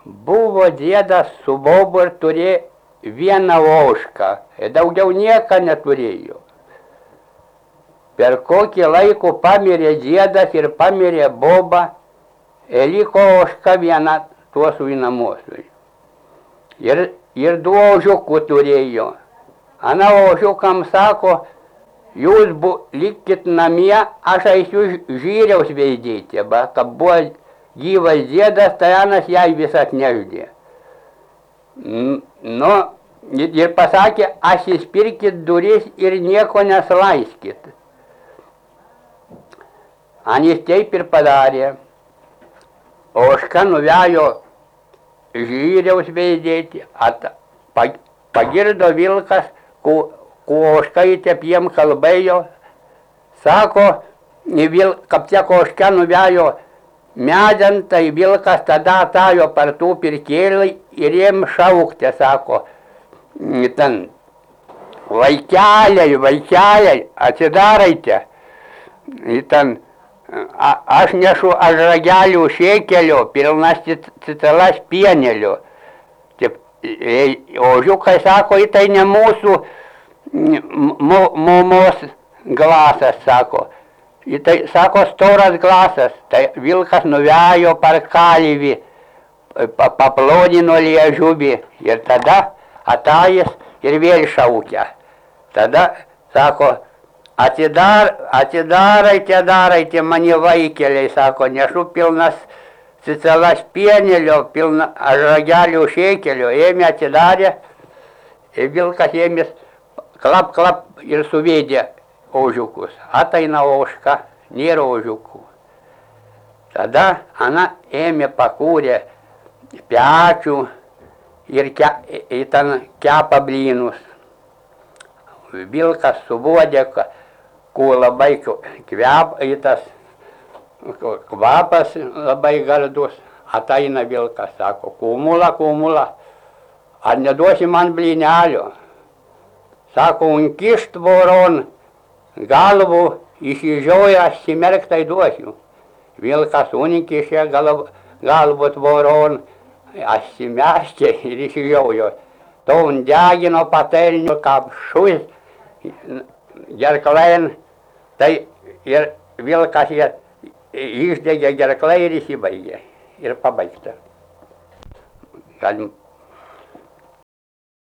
Buvo dėdas su bobu ir turėjo vieną ožką. Daugiau nieko neturėjo. Per kokį laiką pamirė dėdas ir pamirė boba. Liko ožka viena tuosui namuosui. Ir du ožiukų turėjo. Ana ožiukam sako, jūs likit namie, aš eisiu žyriaus veidėti. Kad buvo gyvas dėdas, tai anas jai vis atnešdė. Nu, ir pasakė, atsispirkit duris ir nieko neslaiskit. Anis taip ir padarė. Ožka nuvejo žyriaus veidėti, pagirdo vilkas, ku ožkaitė jiem kalbėjo, sako, kaip tiek ožka nuvejo medžiant, tai vilkas tada atajo per tų pirkėlį ir jiem šaukti, sako, ten, vaikeliai, atsidarайте, ten, aš nešu ragelių šėkelio, pilnas citelas pienelio. Ožiukai sako, tai ne mūsų mamos glasas, sako. Tai sako, storas glasas. Tai vilkas nuvejo per kalvį, paplonino liežuvį. Ir tada atajęs ir vėl šaukia. Tada sako, atidarайте mane vaikeliai, sako, nešu pilnas cicelas pienelio, pilna ragelių šėkelio. Ėmė atidarė, ir vilkas ėmės klap ir suvedė ožiukus. Ateina ožka, nėra ožiukų. Tada ana ėmė pakūrė pečių ir ten kepa blynus. Vilkas suvodė, kuo labai kvapas labai gardus. Ateina vilkas, sako, kumula, ar neduosi man blynelio? Sako, unkišt voron galvų išsižioja, aš simerktai duosiu. Vilkas unkišė galvot voron, aš simeškė ir išsižiojo. Ton degino patelnių, kaip šuis gerklain. Tai ir vilkas išdegė gerklai ir įsibaigė. Ir pabaigta. Galim